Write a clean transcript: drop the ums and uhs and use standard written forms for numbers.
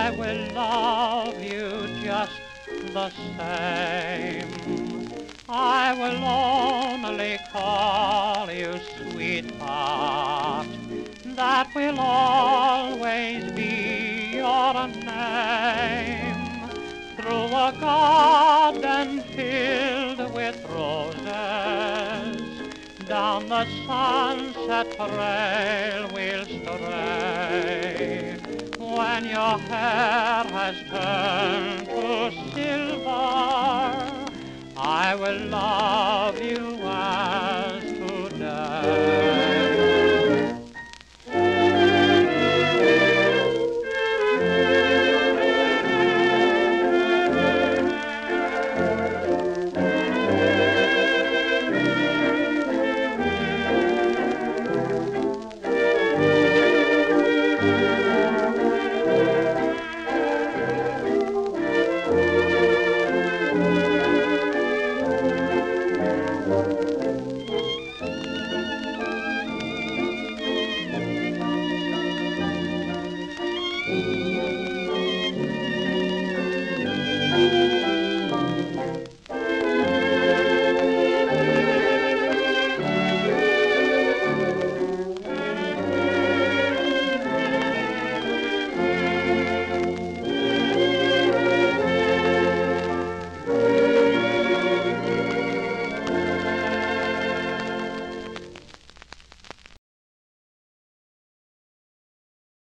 I will love you just the same. I will only call you sweetheart. That will always be your name. Through a garden filled with roses, down the sunset trail we'll stray. When your hair has turned to silver, I will love you as